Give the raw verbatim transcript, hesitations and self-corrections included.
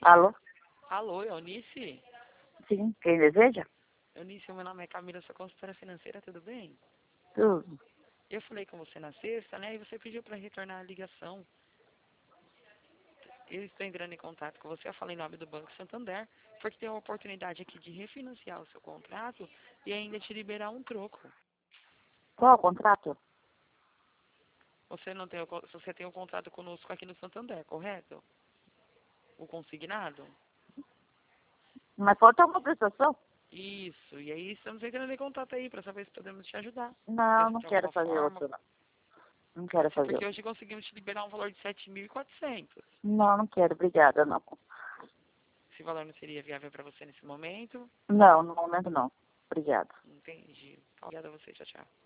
Alô? Alô, Eunice? Sim, quem deseja? Eunice, meu nome é Camila, sou consultora financeira, tudo bem? Tudo. Eu falei com você na sexta, né? E você pediu para retornar a ligação. Eu estou entrando em contato com você, eu falei em nome do Banco Santander, porque tem uma oportunidade aqui de refinanciar o seu contrato e ainda te liberar um troco. Qual o contrato? Você não tem o, co- você tem um contrato conosco aqui no Santander, correto? O consignado? Mas falta alguma prestação? Isso, e aí estamos entrando em contato aí para saber se podemos te ajudar. Não, De não de quero alguma fazer forma. outro, não. Não quero Sim, fazer porque outro. hoje conseguimos te liberar um valor de sete mil e quatrocentos. Não, não quero, obrigada, não. Esse valor não seria viável para você nesse momento? Não, no momento não. Obrigada. Entendi. Obrigada a você. Tchau, tchau.